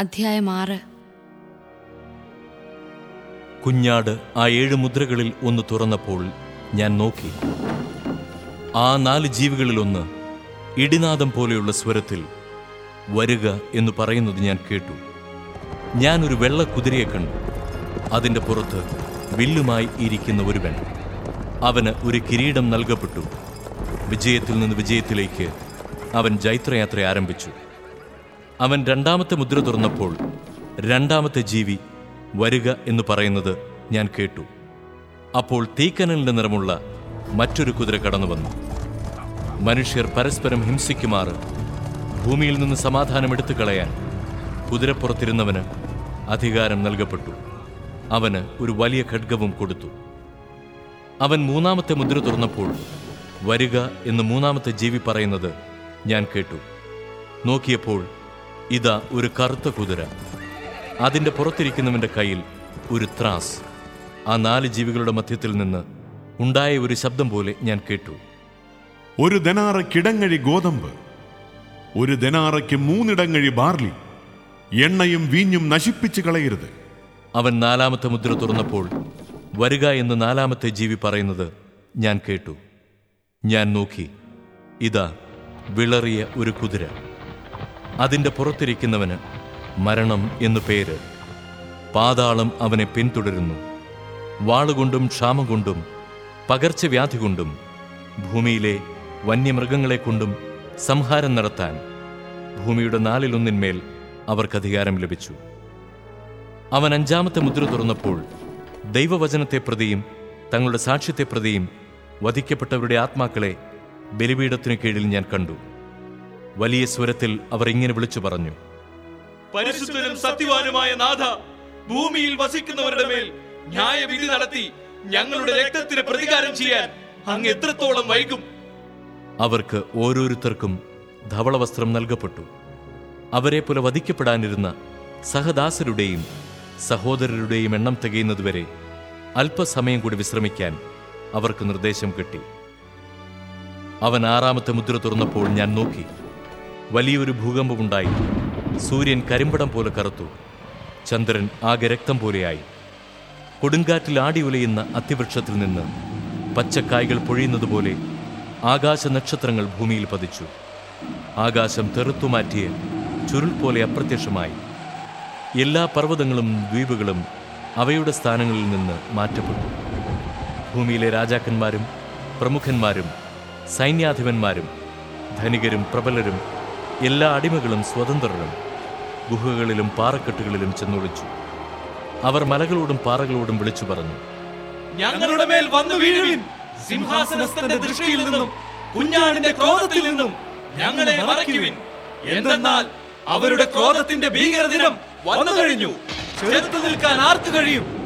അധ്യായം 6. കുഞ്ഞാട് ആ 7 മുദ്രകളിൽ ഒന്ന് തുറന്നപ്പോൾ ഞാൻ നോക്കി. ആ 4 ജീവികളിലൊന്ന് ഇടിനാദം പോലെയുള്ള സ്വരത്തിൽ വരുക എന്ന് പറയുന്നത് ഞാൻ കേട്ടു. ഞാൻ ഒരു വെള്ള കുതിരയെ കണ്ടു. അതിൻ്റെ പുറത്ത് വില്ലുമായി ഇരിക്കുന്ന ഒരുവൻ. അവന് ഒരു കിരീടം നൽകപ്പെട്ടു. വിജയത്തിൽ നിന്ന് വിജയത്തിലേക്ക് അവൻ ജൈത്രയാത്ര ആരംഭിച്ചു. അവൻ 2ാമത്തെ മുദ്ര തുറന്നപ്പോൾ 2ാമത്തെ ജീവി വരുക എന്ന് പറയുന്നത് ഞാൻ കേട്ടു. അപ്പോൾ തീക്കനലിന്റെ നിറമുള്ള മറ്റൊരു കുതിര കടന്നു വന്നു. മനുഷ്യർ പരസ്പരം ഹിംസിക്കുമാറ് ഭൂമിയിൽ നിന്ന് സമാധാനം എടുത്തു കളയാൻ കുതിരപ്പുറത്തിരുന്നവന് അധികാരം നൽകപ്പെട്ടു. അവന് ഒരു വലിയ ഖഡ്ഗവും കൊടുത്തു. അവൻ 3ാമത്തെ മുദ്ര തുറന്നപ്പോൾ വരുക എന്ന് 3ാമത്തെ ജീവി പറയുന്നത് ഞാൻ കേട്ടു. നോക്കിയപ്പോൾ ഇതാ ഒരു കറുത്ത കുതിര. അതിൻ്റെ പുറത്തിരിക്കുന്നവൻ്റെ കയ്യിൽ ഒരു ത്രാസ്. ആ 4 ജീവികളുടെ മധ്യത്തിൽ നിന്ന് ഉണ്ടായ ഒരു ശബ്ദം പോലെ ഞാൻ കേട്ടു. ഒരു ദനാറയ്ക്ക് ഇടങ്ങഴി ഗോതമ്പ്, ഒരു ദനാറയ്ക്ക് 3 ഇടങ്ങഴി ബാർലി, എണ്ണയും വീഞ്ഞും നശിപ്പിച്ചു കളയരുത്. അവൻ 4ാമത്തെ മുദ്ര തുറന്നപ്പോൾ വരുക എന്ന് 4ാമത്തെ ജീവി പറയുന്നത് ഞാൻ കേട്ടു. ഞാൻ നോക്കി, ഇതാ വിളറിയ ഒരു കുതിര. അതിൻ്റെ പുറത്തിരിക്കുന്നവന് മരണം എന്നു പേര്. പാതാളം അവനെ പിന്തുടരുന്നു. വാളുകൊണ്ടും ക്ഷാമം കൊണ്ടും പകർച്ചവ്യാധി കൊണ്ടും ഭൂമിയിലെ വന്യമൃഗങ്ങളെ കൊണ്ടും സംഹാരം നടത്താൻ ഭൂമിയുടെ 4/1 അവർക്ക് അധികാരം ലഭിച്ചു. അവൻ 5ാമത്തെ മുദ്ര തുറന്നപ്പോൾ ദൈവവചനത്തെ പ്രതിയും തങ്ങളുടെ സാക്ഷ്യത്തെ പ്രതിയും വധിക്കപ്പെട്ടവരുടെ ആത്മാക്കളെ ബലിപീഠത്തിനു കീഴിൽ ഞാൻ കണ്ടു. വലിയ സ്വരത്തിൽ അവർ ഇങ്ങനെ വിളിച്ചു പറഞ്ഞു: പരിശുദ്ധനും സത്യവാനുമായ നാഥ, ഭൂമിയിൽ വസിക്കുന്നവരുടെ മേൽ ന്യായവിധി നടത്തി ഞങ്ങളുടെ രക്തത്തിന് പ്രതികാരം ചെയ്യാൻ അങ്ങ് എത്രത്തോളം വൈകും? അവർക്ക് ഓരോരുത്തർക്കും ധവളവസ്ത്രം നൽകപ്പെട്ടു. അവരെ പോലെ വധിക്കപ്പെടാനിരുന്ന സഹദാസരുടെയും സഹോദരരുടെയും എണ്ണം തികയുന്നതുവരെ അല്പസമയം കൂടി വിശ്രമിക്കാൻ അവർക്ക് നിർദ്ദേശം കിട്ടി. അവൻ 6ാമത്തെ മുദ്ര തുറന്നപ്പോൾ ഞാൻ നോക്കി. വലിയൊരു ഭൂകമ്പമുണ്ടായി. സൂര്യൻ കരിമ്പടം പോലെ കറുത്തു. ചന്ദ്രൻ ആകെ രക്തം പോലെയായി. കൊടുങ്കാറ്റിൽ ആടി ഉലയുന്ന അത്തിവൃക്ഷത്തിൽ നിന്ന് പച്ചക്കായ്കൾ പൊഴിയുന്നതുപോലെ ആകാശ നക്ഷത്രങ്ങൾ ഭൂമിയിൽ പതിച്ചു. ആകാശം തെറുത്തുമാറ്റിയ ചുരുൾ പോലെ അപ്രത്യക്ഷമായി. എല്ലാ പർവ്വതങ്ങളും ദ്വീപുകളും അവയുടെ സ്ഥാനങ്ങളിൽ നിന്ന് മാറ്റപ്പെട്ടു. ഭൂമിയിലെ രാജാക്കന്മാരും പ്രമുഖന്മാരും സൈന്യാധിപന്മാരും ധനികരും പ്രബലരും എല്ലാ അടിമകളും സ്വതന്ത്രരും ഗുഹകളിലും പാറക്കെട്ടുകളിലും ചെന്നൊളിച്ചു. അവർ മലകളോടും പാറകളോടും വിളിച്ചു പറഞ്ഞു: ഞങ്ങളുടെ മേൽ വന്നു വീഴുവിൻ! സിംഹാസനസ്ഥന്റെ ദൃഷ്ടിയിൽ നിന്നും കുഞ്ഞാടിന്റെ ക്രോധത്തിൽ നിന്നും ഞങ്ങളെ മറയ്ക്കുവിൻ! എന്തെന്നാൽ അവരുടെ ക്രോധത്തിന്റെ ഭീകരദിനം വന്നു കഴിഞ്ഞു. ചെറുത്തു നിൽക്കാൻ ആർക്ക് കഴിയും?